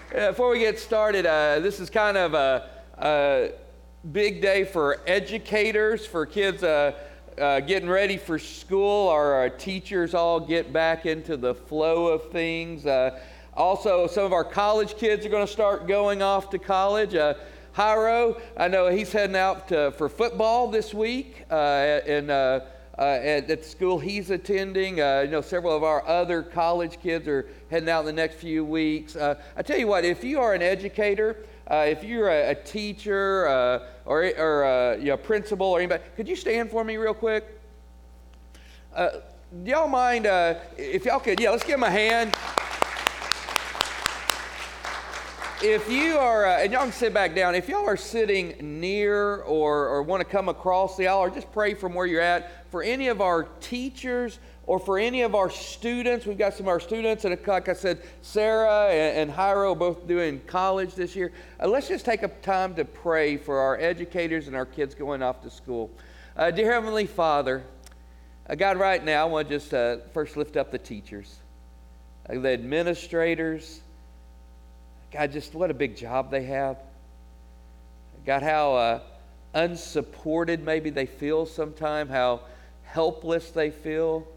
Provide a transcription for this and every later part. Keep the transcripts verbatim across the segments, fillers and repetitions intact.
Uh, before we get started, uh, this is kind of a, a big day for educators, for kids uh, uh, getting ready for school. Our, our teachers all get back into the flow of things. Uh, also, some of our college kids are going to start going off to college. Uh, Jairo, I know he's heading out to, for football this week, uh, and uh, Uh, at, at the school he's attending. Uh, you know, several of our other college kids are heading out in the next few weeks. Uh, I tell you what, if you are an educator, uh, if you're a, a teacher uh, or, or a you know, principal or anybody, could you stand for me real quick? Uh, do y'all mind, uh, if y'all could, yeah, let's give them a hand. If you are, uh, and y'all can sit back down, if y'all are sitting near or, or want to come across the aisle, or just pray from where you're at, for any of our teachers or for any of our students, we've got some of our students, and like I said, Sarah and, and Jairo both doing college this year. Uh, let's just take a time to pray for our educators and our kids going off to school. Uh, dear Heavenly Father, uh, God, right now, I want to just uh, first lift up the teachers, uh, the administrators. God, just what a big job they have. God, how uh, unsupported maybe they feel sometimes, how helpless they feel.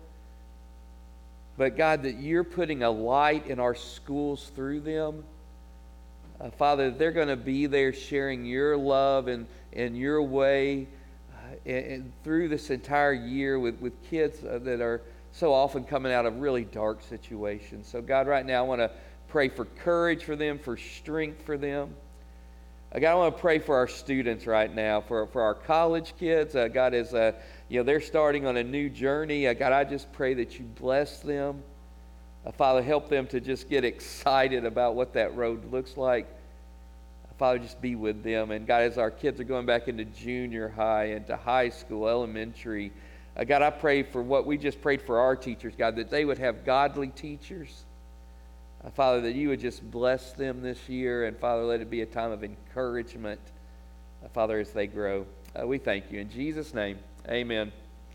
But God, that you're putting a light in our schools through them. Uh, Father, they're going to be there sharing your love and, and your way uh, and, and through this entire year with, with kids uh, that are so often coming out of really dark situations. So God, right now I want to pray for courage for them, for strength for them. Uh, God, I want to pray for our students right now, for, for our college kids. Uh, God, as uh, you know, they're starting on a new journey. Uh, God, I just pray that you bless them. Uh, Father, help them to just get excited about what that road looks like. Uh, Father, just be with them. And God, as our kids are going back into junior high, into high school, elementary, uh, God, I pray for what we just prayed for our teachers, God, that they would have godly teachers. Uh, Father, that you would just bless them this year, and Father, let it be a time of encouragement, uh, Father, as they grow. Uh, we thank you. In Jesus' name, amen.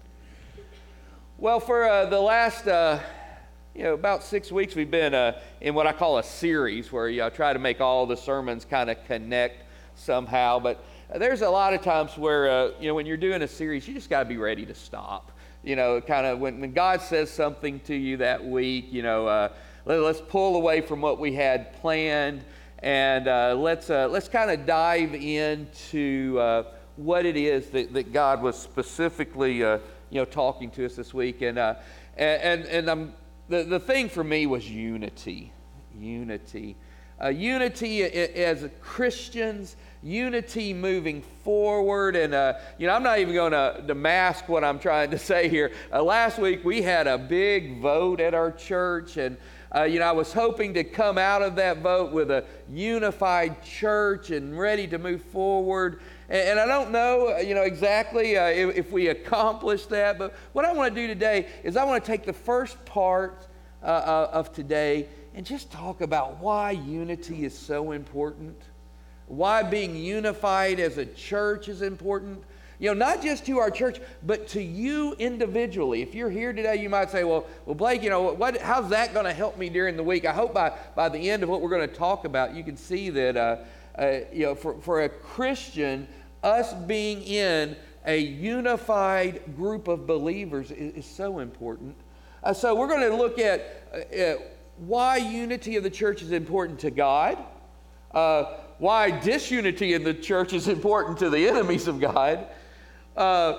Well, for uh, the last, uh, you know, about six weeks, we've been uh, in what I call a series where you know, I try to make all the sermons kind of connect somehow. But uh, there's a lot of times where, uh, you know, when you're doing a series, you just got to be ready to stop. You know, kind of when, when God says something to you that week, you know, uh, let's pull away from what we had planned, and uh, let's uh, let's kind of dive into uh, what it is that, that God was specifically uh, you know talking to us this week. And uh, and and um, the the thing for me was unity, unity, uh, unity as Christians, unity moving forward. And uh, you know, I'm not even going to, to mask what I'm trying to say here. Uh, last week we had a big vote at our church, and Uh, you know, I was hoping to come out of that vote with a unified church and ready to move forward. And, and I don't know, you know, exactly uh, if, if we accomplished that. But what I want to do today is I want to take the first part uh, uh, of today and just talk about why unity is so important, why being unified as a church is important. You know, not just to our church, but to you individually. If you're here today, you might say, well, well, Blake, you know, what, how's that going to help me during the week? I hope by, by the end of what we're going to talk about, you can see that, uh, uh, you know, for, for a Christian, us being in a unified group of believers is, is so important. Uh, so we're going to look at uh, why unity of the church is important to God, uh, why disunity in the church is important to the enemies of God, Uh,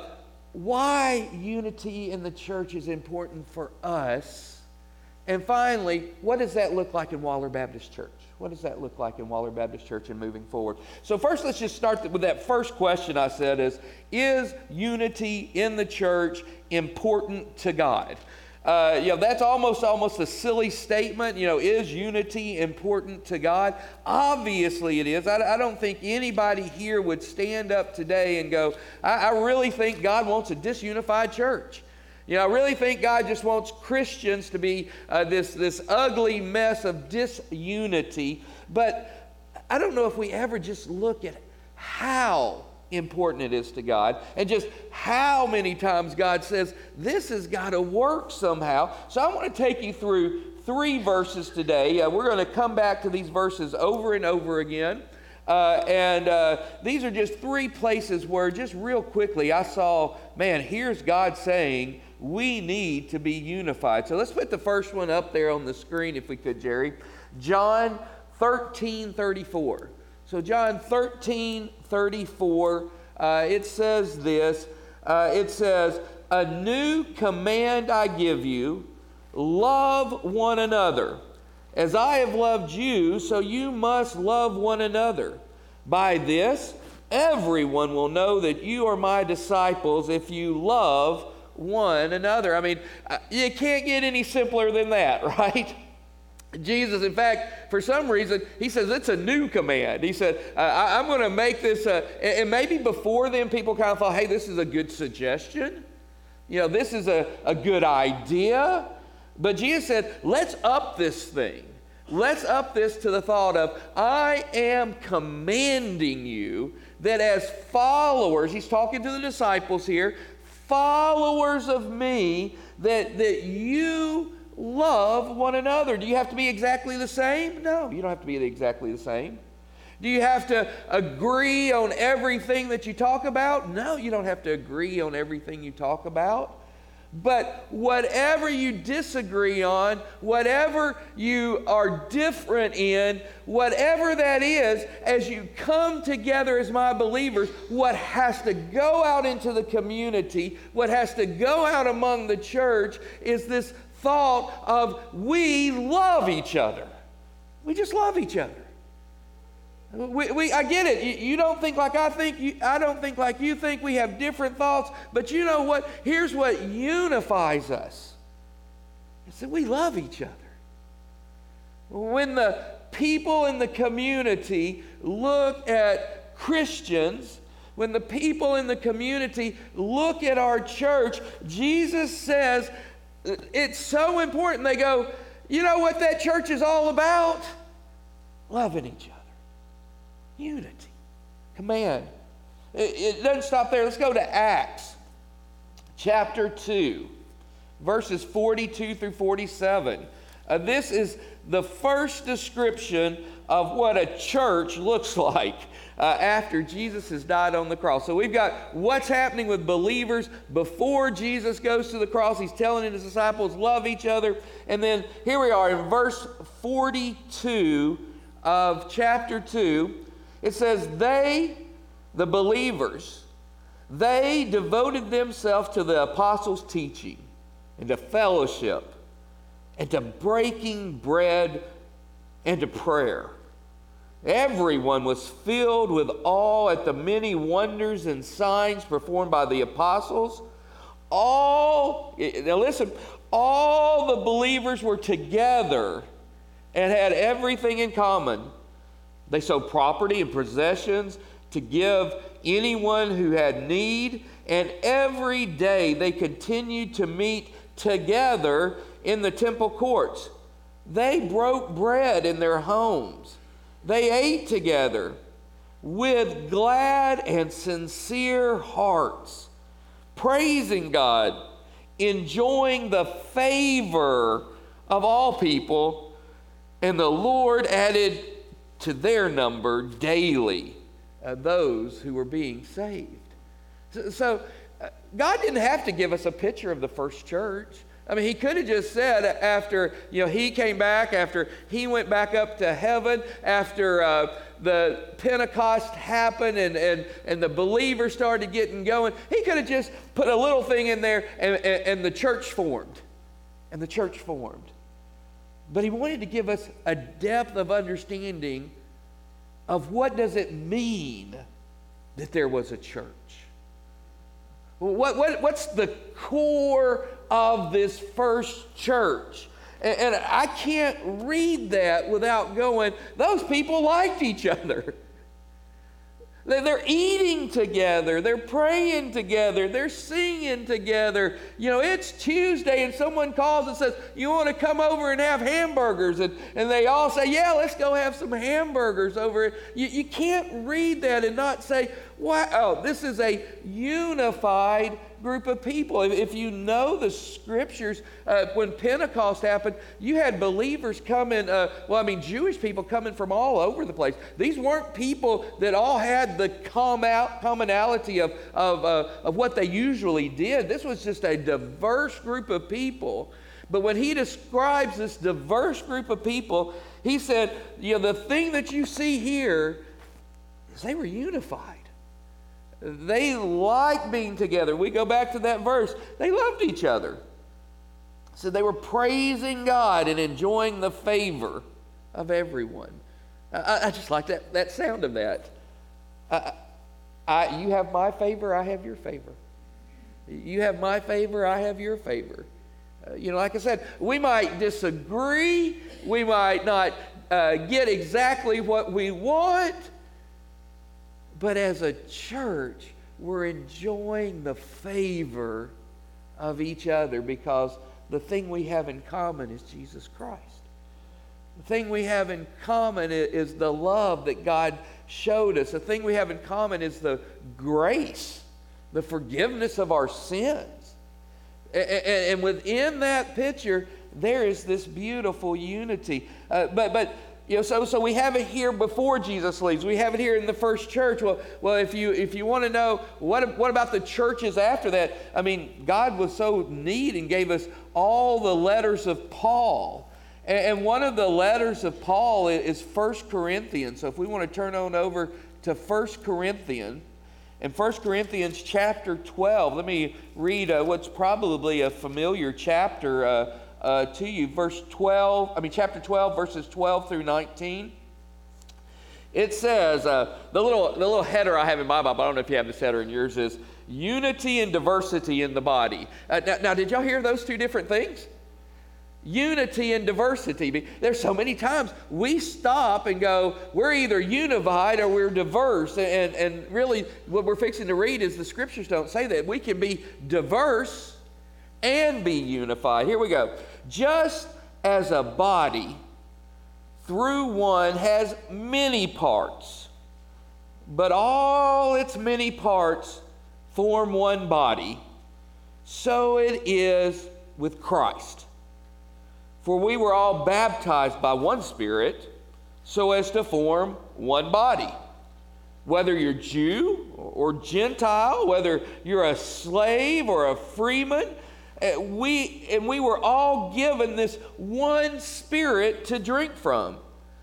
why unity in the church is important for us, and finally, what does that look like in Waller Baptist Church? What does that look like in Waller Baptist Church and moving forward? So first, let's just start with that first question I said is, is unity in the church important to God? Uh, you know, that's almost almost a silly statement. You know, is unity important to God? Obviously it is. I, I don't think anybody here would stand up today and go, I, I really think God wants a disunified church. You know, I really think God just wants Christians to be uh, this, this ugly mess of disunity. But I don't know if we ever just look at how important it is to God, and just how many times God says this has got to work somehow. So I want to take you through three verses today. Uh, we're going to come back to these verses over and over again. Uh, and uh, these are just three places where, just real quickly, I saw, man, here's God saying we need to be unified. So let's put the first one up there on the screen if we could, Jerry. John thirteen thirty-four. So John thirteen thirty-four, uh, it says this. Uh, it says, "A new command I give you, love one another. As I have loved you, so you must love one another. By this, everyone will know that you are my disciples if you love one another." I mean, you can't get any simpler than that, right? Jesus, in fact, for some reason, he says it's a new command. He said, uh, I, I'm going to make this, uh, and maybe before then people kind of thought, hey, this is a good suggestion. You know, this is a, a good idea. But Jesus said, let's up this thing. Let's up this to the thought of, I am commanding you that as followers, he's talking to the disciples here, followers of me, that, that you love one another. Do you have to be exactly the same? No, you don't have to be exactly the same. Do you have to agree on everything that you talk about? No, you don't have to agree on everything you talk about. But whatever you disagree on, whatever you are different in, whatever that is, as you come together as my believers, what has to go out into the community, what has to go out among the church is this thought of we love each other. We just love each other. We, we, I get it. You, you don't think like I think. You, I don't think like you think. We have different thoughts. But you know what? Here's what unifies us. It's that we love each other. When the people in the community look at Christians, when the people in the community look at our church, Jesus says it's so important. They go, you know what that church is all about? Loving each other. Unity. Command. It, it doesn't stop there. Let's go to Acts chapter two, verses forty-two through forty-seven. Uh, this is the first description of what a church looks like uh, after Jesus has died on the cross. So we've got what's happening with believers before Jesus goes to the cross. He's telling his disciples, love each other. And then here we are in verse forty-two of chapter two. It says, they, the believers, they devoted themselves to the apostles' teaching and to fellowship and to breaking bread and to prayer. Everyone was filled with awe at the many wonders and signs performed by the apostles. All, now listen, all the believers were together and had everything in common. They sold property and possessions to give anyone who had need, and every day they continued to meet together in the temple courts. They broke bread in their homes. They ate together with glad and sincere hearts, praising God, enjoying the favor of all people, and the Lord added to their number daily uh, those who were being saved. So, so uh, God didn't have to give us a picture of the first church. I mean, he could have just said after, you know, he came back, after he went back up to heaven, after uh, the Pentecost happened and, and, and the believers started getting going, he could have just put a little thing in there and, and, and the church formed. And the church formed. But he wanted to give us a depth of understanding of what does it mean that there was a church. What, what, what's the core of this first church? And, and I can't read that without going, those people liked each other. They're eating together. They're praying together. They're singing together. You know, it's Tuesday and someone calls and says, you want to come over and have hamburgers? And, and they all say, yeah, let's go have some hamburgers over. You, you can't read that and not say, wow, this is a unified group of people. If, if you know the scriptures, uh, when Pentecost happened, you had believers coming, uh, well, I mean, Jewish people coming from all over the place. These weren't people that all had the commonality of, of, uh, of what they usually did. This was just a diverse group of people. But when he describes this diverse group of people, he said, you know, the thing that you see here is they were unified. They liked being together. We go back to that verse. They loved each other. So they were praising God and enjoying the favor of everyone. I, I just like that, that sound of that. I, I, you have my favor, I have your favor. You have my favor, I have your favor. Uh, you know, like I said, we might disagree. We might not uh, get exactly what we want. But as a church, we're enjoying the favor of each other because the thing we have in common is Jesus Christ. The thing we have in common is the love that God showed us. The thing we have in common is the grace, the forgiveness of our sins. And within that picture, there is this beautiful unity. Uh, but, but you know, so so we have it here before Jesus leaves. We have it here in the first church. Well, well, if you if you want to know what what about the churches after that? I mean, God was so neat and gave us all the letters of Paul. And, and one of the letters of Paul is First Corinthians. So if we want to turn on over to First Corinthians. In First Corinthians chapter twelve, let me read uh, what's probably a familiar chapter uh, uh, to you. Verse twelve, I mean chapter twelve, verses twelve through nineteen. It says, uh, the little the little header I have in my Bible, I don't know if you have this header in yours, is unity and diversity in the body. Uh, now, now, did y'all hear those two different things? Unity and diversity. There's so many times we stop and go, we're either unified or we're diverse. And, and really what we're fixing to read is the scriptures don't say that. We can be diverse and be unified. Here we go. Just as a body through one has many parts, but all its many parts form one body, so it is with Christ. For we were all baptized by one Spirit, so as to form one body. Whether you're Jew or Gentile, whether you're a slave or a freeman, we and we were all given this one Spirit to drink from.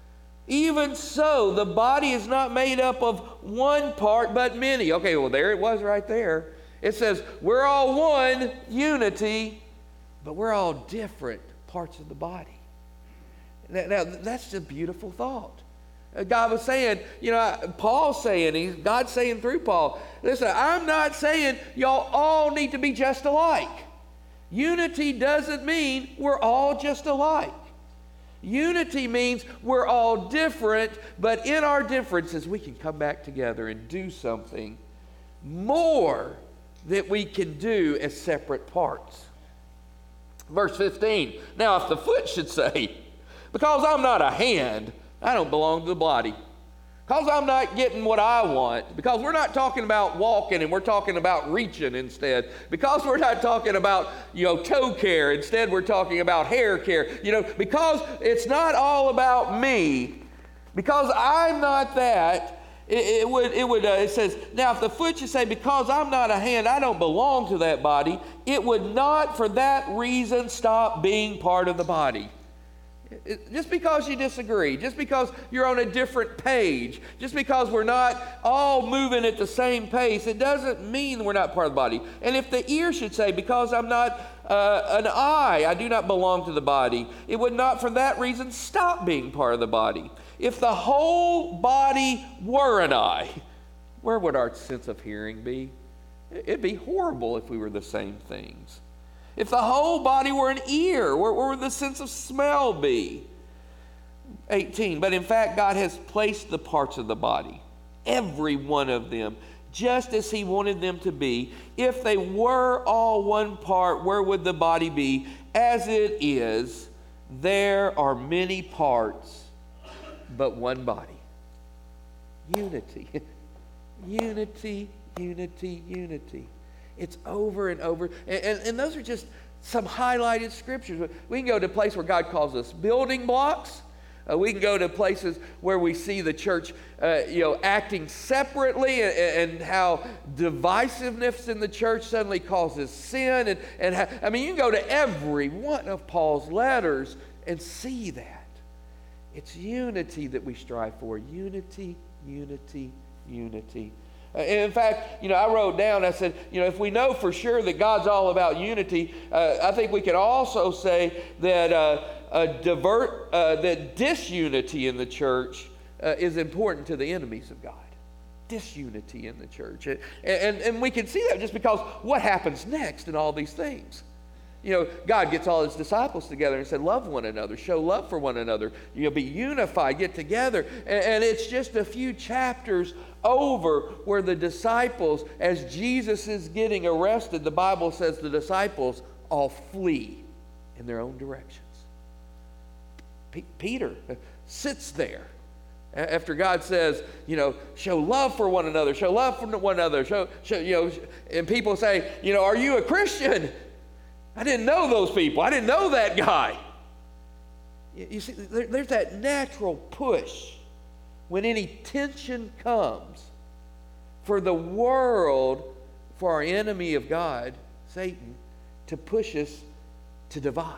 Even so, the body is not made up of one part, but many. Okay, well, there it was right there. It says, we're all one, unity, but we're all different parts of the body. Now, now that's a beautiful thought. God was saying, you know, Paul's saying, he's, God's saying through Paul, listen, I'm not saying y'all all need to be just alike. Unity doesn't mean we're all just alike. Unity means we're all different, but in our differences, we can come back together and do something more that we can do as separate parts. Verse fifteen, now if the foot should say, because I'm not a hand, I don't belong to the body. Because I'm not getting what I want. Because we're not talking about walking and we're talking about reaching instead. Because we're not talking about, you know, toe care. Instead, we're talking about hair care. You know, because it's not all about me. Because I'm not that. It, it would, it would, uh, it says, now if the foot should say, because I'm not a hand, I don't belong to that body, it would not for that reason stop being part of the body. It, just because you disagree, just because you're on a different page, just because we're not all moving at the same pace, it doesn't mean we're not part of the body. And if the ear should say, because I'm not uh, an eye, I do not belong to the body, it would not for that reason stop being part of the body. If the whole body were an eye, where would our sense of hearing be? It'd be horrible if we were the same things. If the whole body were an ear, where, where would the sense of smell be? eighteen, but in fact, God has placed the parts of the body, every one of them, just as He wanted them to be. If they were all one part, where would the body be? As it is, there are many parts, but one body. Unity. Unity, unity, unity. It's over and over. And, and, and those are just some highlighted scriptures. We can go to a place where God calls us building blocks. Uh, we can go to places where we see the church, uh, you know, acting separately, and, and how divisiveness in the church suddenly causes sin. And, and how, I mean, you can go to every one of Paul's letters and see that. It's unity that we strive for. Unity, unity, unity. Uh, in fact, you know, I wrote down, I said, you know, if we know for sure that God's all about unity, uh, I think we could also say that uh, uh, divert, uh, that disunity in the church uh, is important to the enemies of God. Disunity in the church. And, and, and we can see that just because what happens next in all these things. You know, God gets all his disciples together and said, love one another, show love for one another, you know, be unified, get together. And, and it's just a few chapters over where the disciples, as Jesus is getting arrested, the Bible says the disciples all flee in their own directions. P- Peter sits there after God says, you know, show love for one another, show love for one another, show, show, you know, and people say, you know, are you a Christian? I didn't know those people. I didn't know that guy. You, you see, there, there's that natural push when any tension comes for the world, for our enemy of God, Satan, to push us to divide.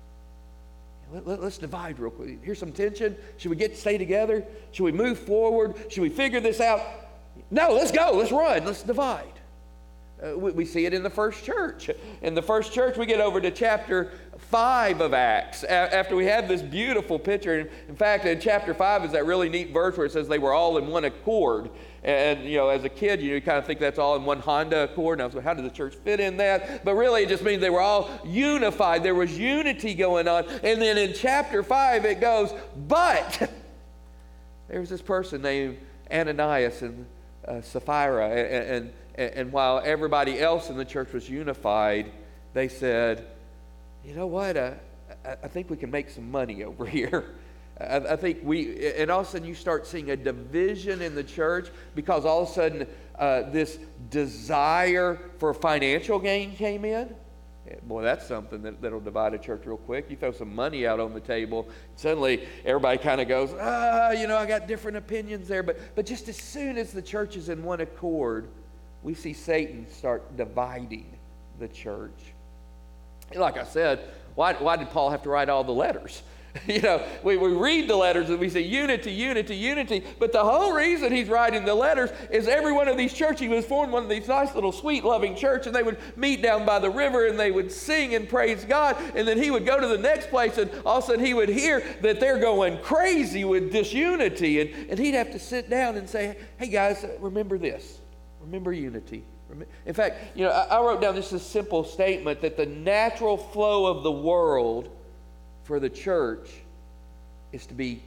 Let, let, let's divide real quick. Here's some tension. Should we get to stay together? Should we move forward? Should we figure this out? No, let's go. Let's run. Let's divide. Uh, we, we see it in the first church. In the first church, we get over to chapter five of Acts, a- after we have this beautiful picture. In, in fact, in chapter five is that really neat verse where it says they were all in one accord. And, you know, as a kid, you, know, you kind of think that's all in one Honda Accord. Now, so how did the church fit in that? But really, it just means they were all unified. There was unity going on. And then in chapter five, it goes, but there was this person named Ananias and uh, Sapphira, and, and And while everybody else in the church was unified, they said, you know what, uh, I think we can make some money over here. I, I think we, and all of a sudden you start seeing a division in the church because all of a sudden uh, this desire for financial gain came in. Boy, that's something that, that'll divide a church real quick. You throw some money out on the table, suddenly everybody kind of goes, ah, you know, I got different opinions there. But, but just as soon as the church is in one accord, we see Satan start dividing the church. And like I said, why, why did Paul have to write all the letters? You know, we, we read the letters and we say unity, unity, unity. But the whole reason he's writing the letters is every one of these churches, he was formed one of these nice little sweet loving church, and they would meet down by the river and they would sing and praise God. And then he would go to the next place and all of a sudden he would hear that they're going crazy with disunity. And, and he'd have to sit down and say, hey guys, remember this. Remember unity. In fact, you know, I, I wrote down just a simple statement that the natural flow of the world for the church is to be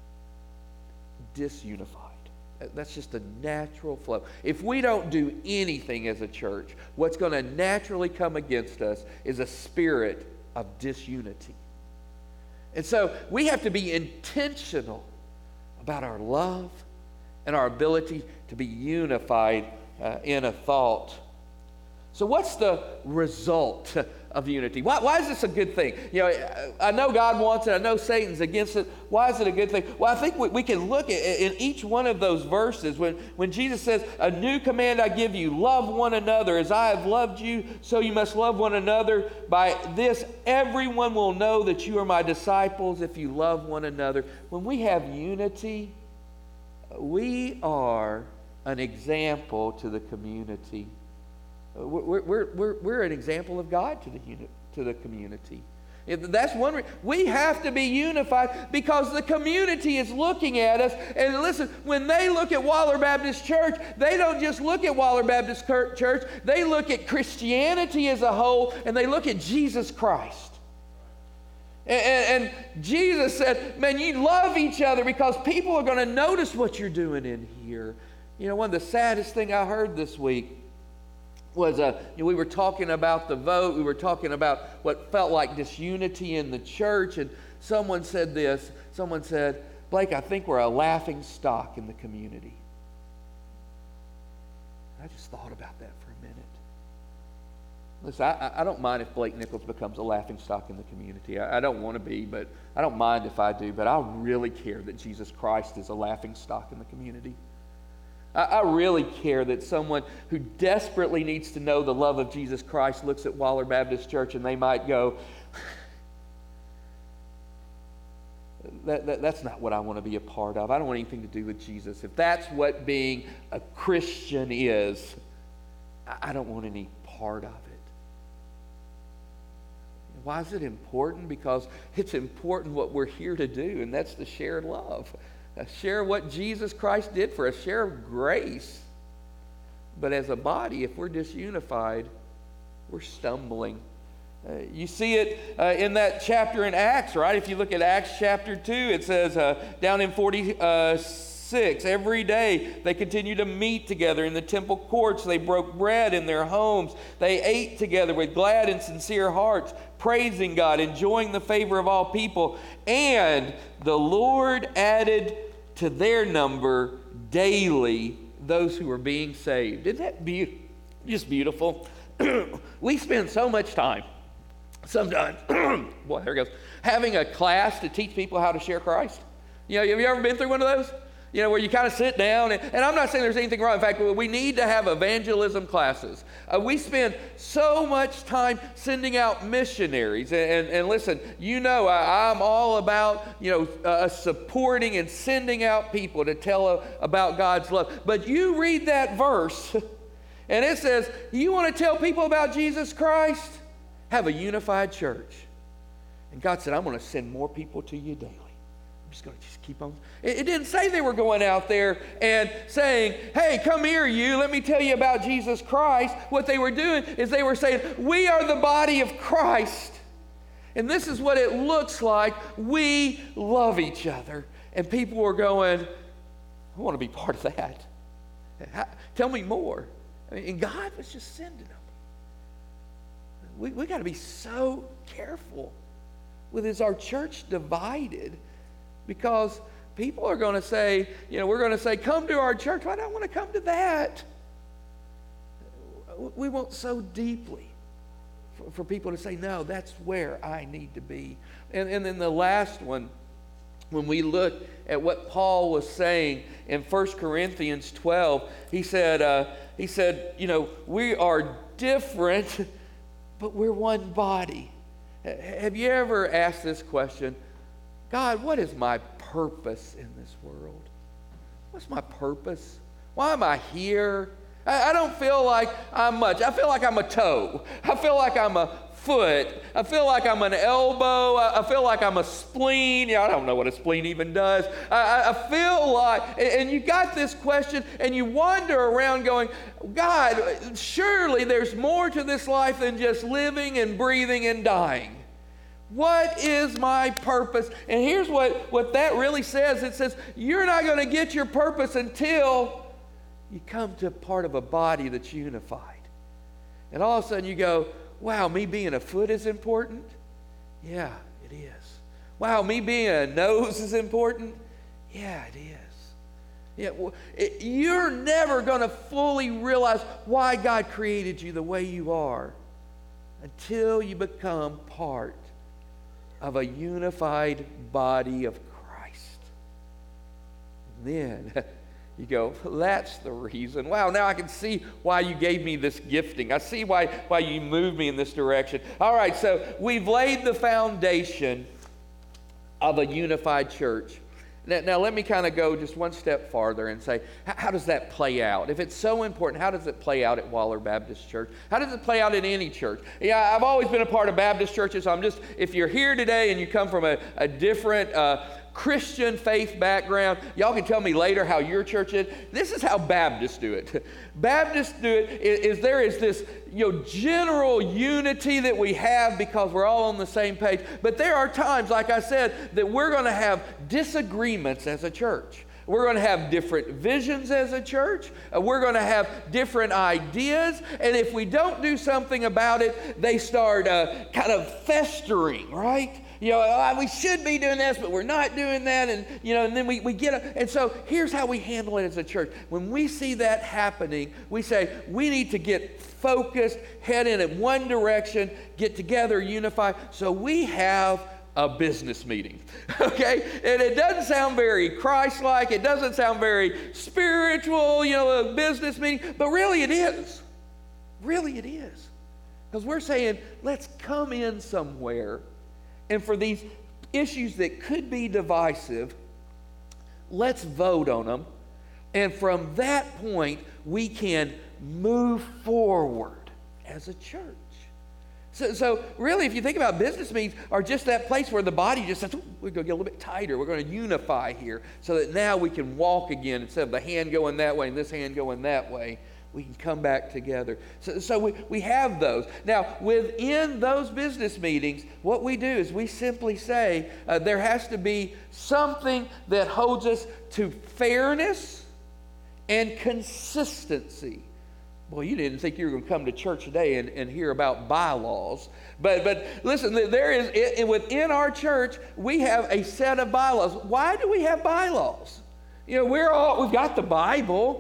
disunified. That's just a natural flow. If we don't do anything as a church, what's going to naturally come against us is a spirit of disunity. And so we have to be intentional about our love and our ability to be unified uh, in a thought. So what's the result of unity? Why, why is this a good thing? You know, I know God wants it. I know Satan's against it. Why is it a good thing? Well, I think we, we can look at in each one of those verses when, when Jesus says, a new command I give you, love one another. As I have loved you, so you must love one another. By this, everyone will know that you are my disciples if you love one another. When we have unity, we are an example to the community. We're, we're, we're, we're an example of God to the, uni- to the community. That's one reason. We have to be unified because the community is looking at us. And listen, when they look at Waller Baptist Church, they don't just look at Waller Baptist Church. They look at Christianity as a whole, and they look at Jesus Christ. And, and, and Jesus said, man, you love each other because people are going to notice what you're doing in here. You know, one of the saddest things I heard this week was uh, you know, we were talking about the vote. We were talking about what felt like disunity in the church. And someone said this. Someone said, Blake, I think we're a laughing stock in the community. I just thought about that for a minute. Listen, I, I don't mind if Blake Nichols becomes a laughingstock in the community. I, I don't want to be, but I don't mind if I do. But I really care that Jesus Christ is a laughingstock in the community. I, I really care that someone who desperately needs to know the love of Jesus Christ looks at Waller Baptist Church and they might go, that, that, that's not what I want to be a part of. I don't want anything to do with Jesus. If that's what being a Christian is, I, I don't want any part of it. Why is it important? Because it's important what we're here to do, and that's to share love. Uh, share what Jesus Christ did for us. Share grace. But as a body, if we're disunified, we're stumbling. Uh, you see it uh, in that chapter in Acts, right? If you look at Acts chapter two, it says uh, down in forty-six, every day they continued to meet together in the temple courts. They broke bread in their homes. They ate together with glad and sincere hearts, praising God, enjoying the favor of all people. And the Lord added to their number daily those who were being saved. Isn't that be- just beautiful? We spend so much time, sometimes, boy, there it goes, having a class to teach people how to share Christ. You know, have you ever been through one of those? You know, where you kind of sit down, and, and I'm not saying there's anything wrong. In fact, we need to have evangelism classes. Uh, we spend so much time sending out missionaries. And, and, and listen, you know, I, I'm all about, you know, uh, supporting and sending out people to tell uh, about God's love. But you read that verse, and it says, you want to tell people about Jesus Christ? Have a unified church. And God said, I'm going to send more people to you daily. I'm just going to just keep on. It, it didn't say they were going out there and saying, hey, come here, you. Let me tell you about Jesus Christ. What they were doing is they were saying, we are the body of Christ. And this is what it looks like. We love each other. And people were going, I want to be part of that. How, tell me more. I mean, and God was just sending them. We we got to be so careful with is our church divided? Because people are going to say, you know, we're going to say, come to our church. I don't want to come to that. We want so deeply for, for people to say, no, that's where I need to be. And, and then the last one, when we look at what Paul was saying in First Corinthians twelve, he said, uh, he said, you know, we are different, but we're one body. Have you ever asked this question? God, what is my purpose in this world? What's my purpose? Why am I here? I, I don't feel like I'm much. I feel like I'm a toe. I feel like I'm a foot. I feel like I'm an elbow. I, I feel like I'm a spleen. Yeah, I don't know what a spleen even does. I, I feel like, and you got this question, and you wander around going, God, surely there's more to this life than just living and breathing and dying. What is my purpose? And here's what, what that really says. It says, you're not going to get your purpose until you come to part of a body that's unified. And all of a sudden you go, wow, me being a foot is important? Yeah, it is. Wow, me being a nose is important? Yeah, it is. Yeah, well, it, you're never going to fully realize why God created you the way you are until you become part of a unified body of Christ. And then you go, that's the reason. Wow, now I can see why you gave me this gifting. I see why, why you moved me in this direction. All right, so we've laid the foundation of a unified church. Now, now let me kind of go just one step farther and say, how, how does that play out? If it's so important, how does it play out at Waller Baptist Church? How does it play out in any church? Yeah, I've always been a part of Baptist churches, so I'm just, if you're here today and you come from a, a different uh, Christian faith background, y'all can tell me later how your church is. This is how Baptists do it. Baptists do it is, is there is this, you know, general unity that we have because we're all on the same page. But there are times, like I said, that we're going to have disagreements as a church. We're going to have different visions as a church. Uh, we're going to have different ideas. And if we don't do something about it, they start uh, kind of festering, right? You know, oh, we should be doing this, but we're not doing that. And, you know, and then we, we get it. And so here's how we handle it as a church. When we see that happening, we say, we need to get focused, head in in one direction, get together, unify. So we have a business meeting, okay? And it doesn't sound very Christ-like. It doesn't sound very spiritual, you know, a business meeting. But really it is. Really it is. Because we're saying, let's come in somewhere, and for these issues that could be divisive, let's vote on them. And from that point, we can move forward as a church. So, so really, if you think about business meetings, are just that place where the body just says, we're going to get a little bit tighter. We're going to unify here so that now we can walk again instead of the hand going that way and this hand going that way. We can come back together. So, so we, we have those. Now, within those business meetings, what we do is we simply say uh, there has to be something that holds us to fairness and consistency. Boy, you didn't think you were going to come to church today and, and hear about bylaws. But but listen, there is, it, within our church, we have a set of bylaws. Why do we have bylaws? You know, we're all, we've got the Bible.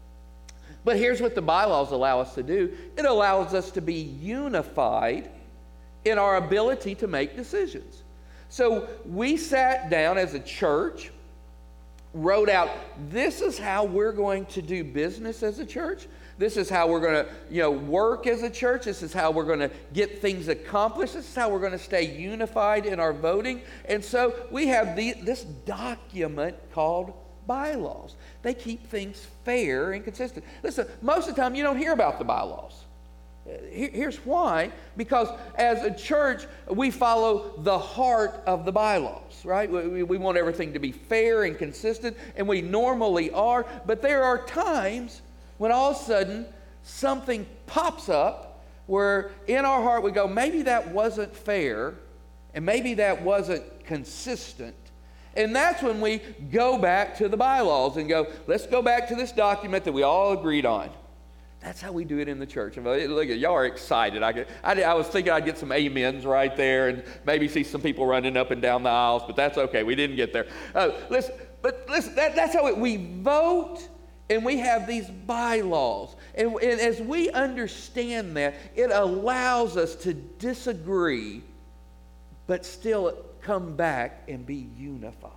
But here's what the bylaws allow us to do. It allows us to be unified in our ability to make decisions. So we sat down as a church, wrote out, this is how we're going to do business as a church. This is how we're going to, you know, work as a church. This is how we're going to get things accomplished. This is how we're going to stay unified in our voting. And so we have the, this document called bylaws. They keep things fair and consistent. Listen, most of the time you don't hear about the bylaws. Here's why. Because as a church, we follow the heart of the bylaws, right? We, we want everything to be fair and consistent, and we normally are. But there are times when all of a sudden something pops up where in our heart we go, maybe that wasn't fair, and maybe that wasn't consistent. And that's when we go back to the bylaws and go, let's go back to this document that we all agreed on. That's how we do it in the church. Look at y'all are excited. I, get, I, I was thinking I'd get some amens right there and maybe see some people running up and down the aisles, but that's okay. We didn't get there. Uh, listen, but listen, that, that's how it, we vote and we have these bylaws. And, and as we understand that, it allows us to disagree, but still come back and be unified.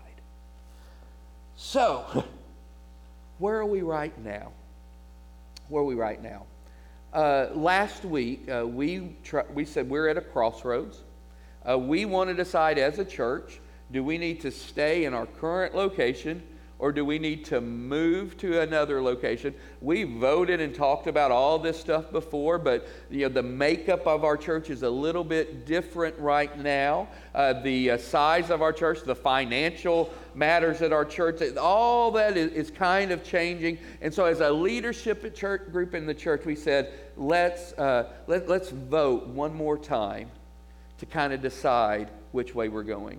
So, where are we right now? Where are we right now? Uh, last week, uh, we tr- we said we're at a crossroads. Uh, we want to decide as a church, do we need to stay in our current location or do we need to move to another location? We voted and talked about all this stuff before, but you know the makeup of our church is a little bit different right now. Uh, the uh, size of our church, the financial matters at our church, all that is, is kind of changing. And so as a leadership at church group in the church, we said, let's, uh, let, let's vote one more time to kind of decide which way we're going.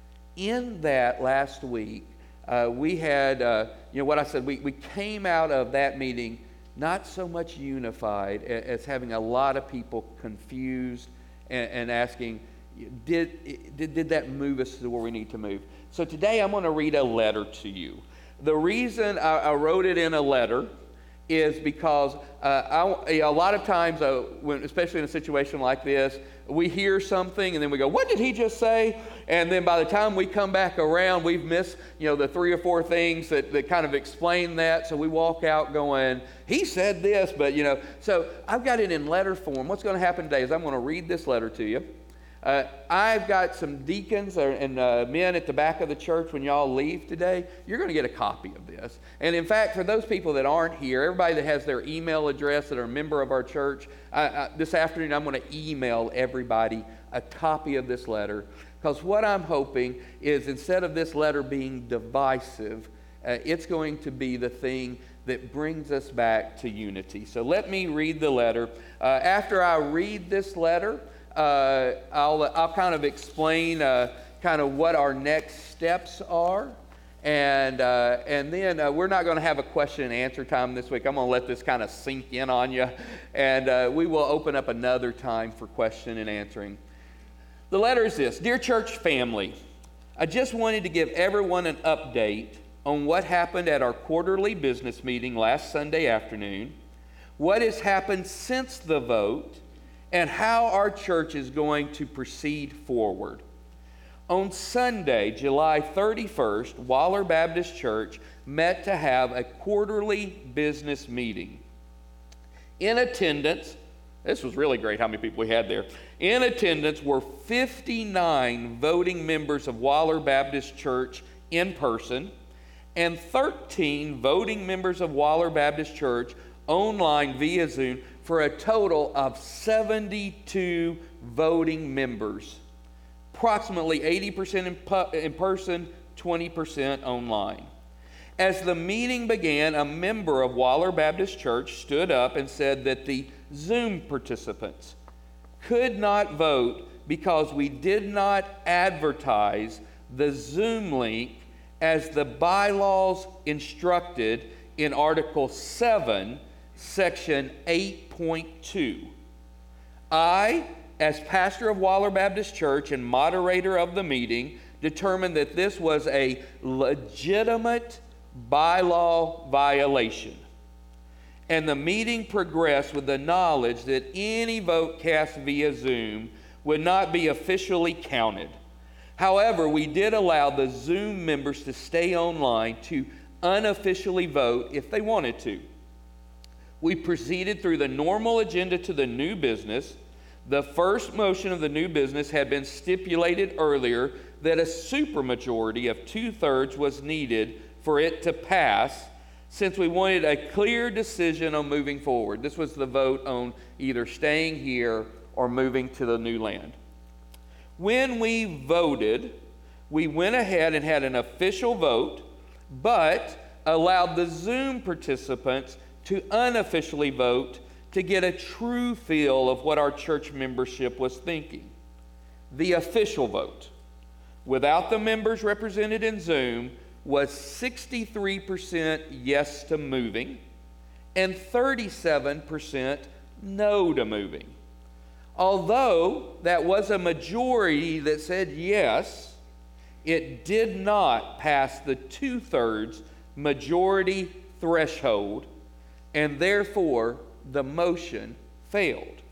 In that last week, Uh, we had, uh, you know, what I said, we, we came out of that meeting not so much unified as, as having a lot of people confused and, and asking, did, did, did that move us to where we need to move? So today I'm going to read a letter to you. The reason I, I wrote it in a letter is because uh, I, a lot of times, uh, when, especially in a situation like this, we hear something and then we go, what did he just say? And then by the time we come back around, we've missed, you know, the three or four things that, that kind of explain that. So we walk out going, he said this, but, you know. So I've got it in letter form. What's going to happen today is I'm going to read this letter to you. Uh, I've got some deacons and uh, men at the back of the church. When y'all leave today, you're going to get a copy of this. And in fact, for those people that aren't here, everybody that has their email address that are a member of our church, uh, uh, this afternoon I'm going to email everybody a copy of this letter. Because what I'm hoping is instead of this letter being divisive, uh, it's going to be the thing that brings us back to unity. So let me read the letter. Uh, after I read this letter, Uh, I'll, I'll kind of explain uh, kind of what our next steps are. And, uh, and then uh, we're not going to have a question and answer time this week. I'm going to let this kind of sink in on you. And uh, we will open up another time for question and answering. The letter is this: Dear church family, I just wanted to give everyone an update on what happened at our quarterly business meeting last Sunday afternoon, what has happened since the vote, and how our church is going to proceed forward. On Sunday, July thirty-first, Waller Baptist Church met to have a quarterly business meeting. In attendance, this was really great how many people we had there. In attendance were fifty-nine voting members of Waller Baptist Church in person and thirteen voting members of Waller Baptist Church online via Zoom, for a total of seventy-two voting members. Approximately eighty percent in, pu- in person, twenty percent online. As the meeting began, a member of Waller Baptist Church stood up and said that the Zoom participants could not vote because we did not advertise the Zoom link as the bylaws instructed in Article seven, Section eight point two. I, as pastor of Waller Baptist Church and moderator of the meeting, determined that this was a legitimate bylaw violation. And the meeting progressed with the knowledge that any vote cast via Zoom would not be officially counted. However, we did allow the Zoom members to stay online to unofficially vote if they wanted to. We proceeded through the normal agenda to the new business. The first motion of the new business had been stipulated earlier that a supermajority of two-thirds was needed for it to pass, since we wanted a clear decision on moving forward. This was the vote on either staying here or moving to the new land. When we voted, we went ahead and had an official vote, but allowed the Zoom participants to unofficially vote to get a true feel of what our church membership was thinking. The official vote, without the members represented in Zoom, was sixty-three percent yes to moving and thirty-seven percent no to moving. Although that was a majority that said yes, it did not pass the two-thirds majority threshold, and therefore the motion failed.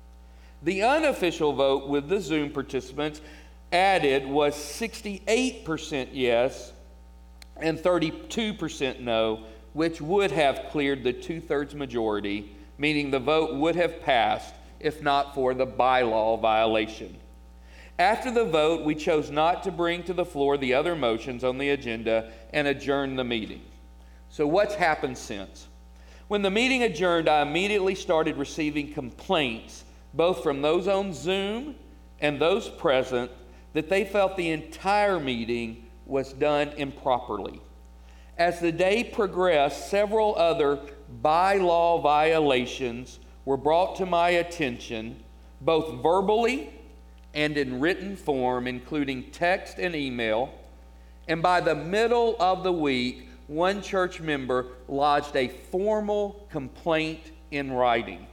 The unofficial vote with the Zoom participants added was sixty-eight percent yes and thirty-two percent no, which would have cleared the two-thirds majority, meaning the vote would have passed if not for the bylaw violation. After the vote, we chose not to bring to the floor the other motions on the agenda and adjourn the meeting. So what's happened since? When the meeting adjourned, I immediately started receiving complaints, both from those on Zoom and those present, that they felt the entire meeting was done improperly. As the day progressed, several other bylaw violations were brought to my attention, both verbally and in written form, including text and email. And by the middle of the week, one church member lodged a formal complaint in writing.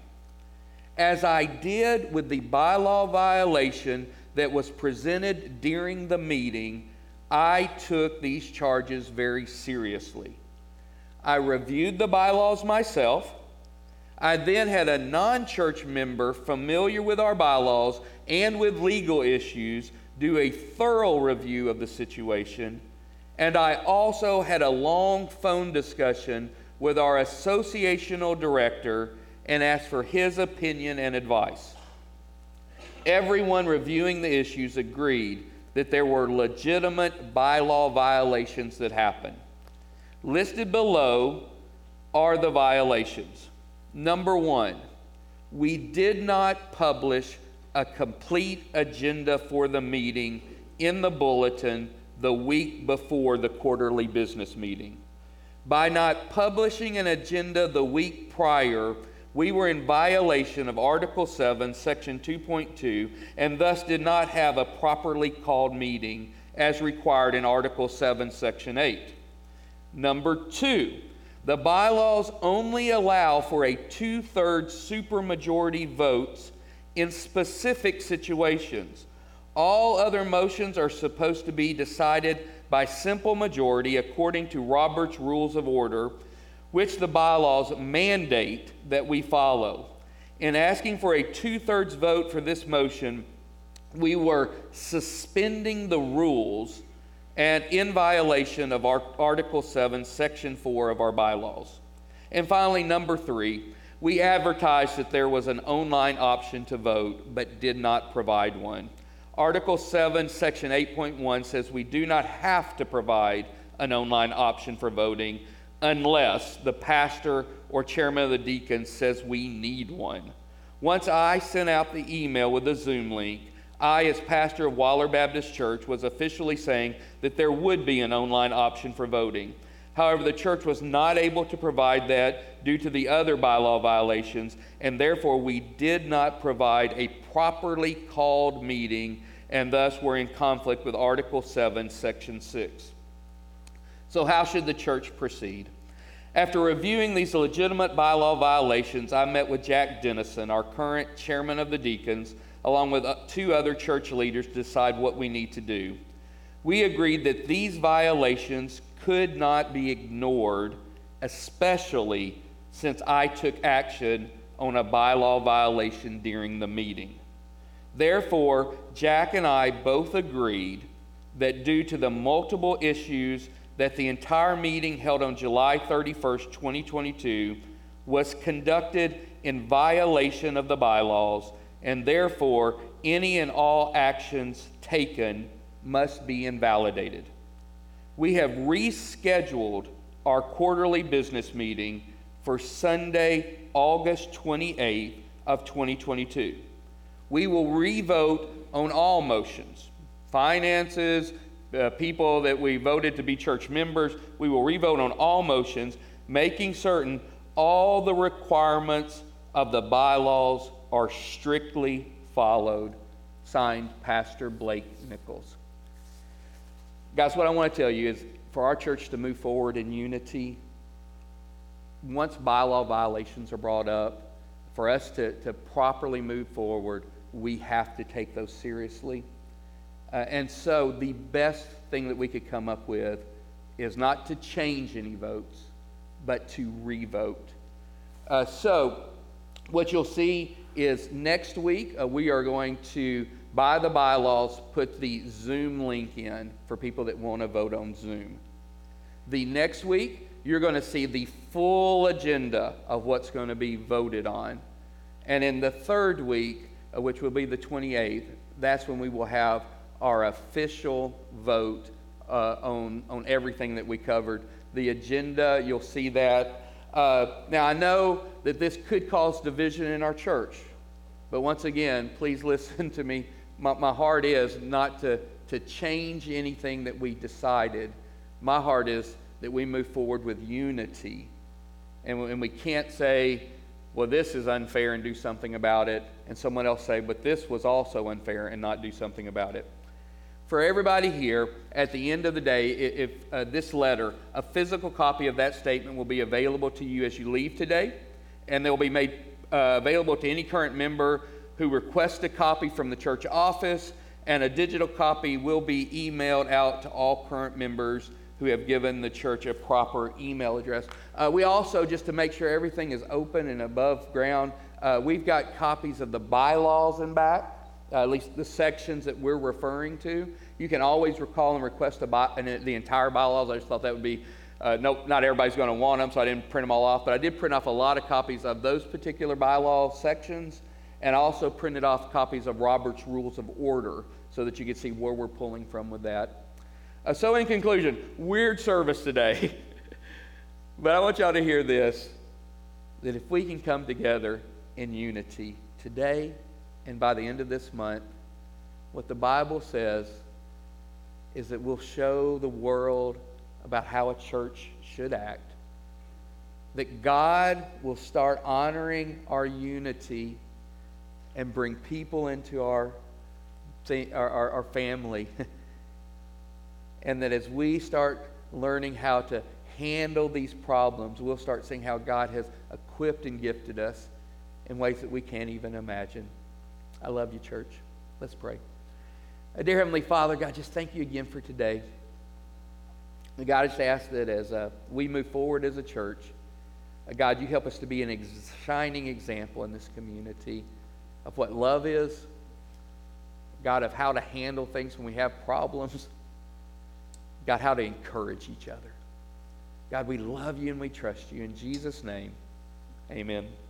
As I did with the bylaw violation that was presented during the meeting, I took these charges very seriously. I reviewed the bylaws myself. I then had a non-church member familiar with our bylaws and with legal issues do a thorough review of the situation. And I also had a long phone discussion with our associational director and asked for his opinion and advice. Everyone reviewing the issues agreed that there were legitimate bylaw violations that happened. Listed below are the violations. Number one, we did not publish a complete agenda for the meeting in the bulletin the week before the quarterly business meeting. By not publishing an agenda the week prior, we were in violation of Article seven, Section two point two, and thus did not have a properly called meeting as required in Article seven, Section eight. Number two, the bylaws only allow for a two-thirds supermajority votes in specific situations. All other motions are supposed to be decided by simple majority according to Robert's Rules of Order, which the bylaws mandate that we follow. In asking for a two-thirds vote for this motion, we were suspending the rules and in violation of our Article seven, Section four of our bylaws. And finally, number three, we advertised that there was an online option to vote, but did not provide one. Article seven, Section eight point one says we do not have to provide an online option for voting unless the pastor or chairman of the deacons says we need one. Once I sent out the email with the Zoom link, I, as pastor of Waller Baptist Church, was officially saying that there would be an online option for voting. However, the church was not able to provide that due to the other bylaw violations, and therefore we did not provide a properly called meeting, and thus were in conflict with Article seven, Section six. So how should the church proceed? After reviewing these legitimate bylaw violations, I met with Jack Dennison, our current chairman of the deacons, along with two other church leaders to decide what we need to do. We agreed that these violations could not be ignored, especially since I took action on a bylaw violation during the meeting. Therefore, Jack and I both agreed that due to the multiple issues that the entire meeting held on July thirty-first, twenty twenty-two was conducted in violation of the bylaws, and therefore any and all actions taken must be invalidated. We have rescheduled our quarterly business meeting for Sunday, August twenty-eighth of twenty twenty-two. We will revote on all motions, finances, uh, people that we voted to be church members. We will revote on all motions, making certain all the requirements of the bylaws are strictly followed. Signed, Pastor Blake Nichols. Guys, what I want to tell you is for our church to move forward in unity, once bylaw violations are brought up, for us to, to properly move forward, we have to take those seriously. Uh, and so the best thing that we could come up with is not to change any votes, but to revote. Uh, so what you'll see is next week uh, we are going to, by the bylaws, put the Zoom link in for people that want to vote on Zoom. The next week, you're going to see the full agenda of what's going to be voted on. And in the third week, uh, which will be the twenty-eighth, that's when we will have our official vote uh, on, on everything that we covered. The agenda, you'll see that. Uh, now, I know that this could cause division in our church, but once again, please listen to me. My, my heart is not to, to change anything that we decided. My heart is that we move forward with unity. And, and we can't say, well, this is unfair and do something about it, and someone else say, but this was also unfair and not do something about it. For everybody here, at the end of the day, if uh, this letter, a physical copy of that statement will be available to you as you leave today, and they will be made uh, available to any current member who requests a copy from the church office, and a digital copy will be emailed out to all current members who have given the church a proper email address. Uh, we also, just to make sure everything is open and above ground, uh, we've got copies of the bylaws in back, uh, at least the sections that we're referring to. You can always recall and request a by, and the entire bylaws. I just thought that would be, uh, no, not everybody's going to want them, so I didn't print them all off, but I did print off a lot of copies of those particular bylaw sections, and also printed off copies of Robert's Rules of Order so that you can see where we're pulling from with that. Uh, so in conclusion, weird service today, but I want y'all to hear this, that if we can come together in unity today and by the end of this month, what the Bible says is that we'll show the world about how a church should act, that God will start honoring our unity and bring people into our, our, our, our family. And that as we start learning how to handle these problems, we'll start seeing how God has equipped and gifted us in ways that we can't even imagine. I love you, church. Let's pray. Uh, dear Heavenly Father, God, just thank you again for today. And God, I just ask that as uh, we move forward as a church, uh, God, you help us to be an ex- shining example in this community of what love is, God, of how to handle things when we have problems, God, how to encourage each other. God, we love you and we trust you. In Jesus' name, amen.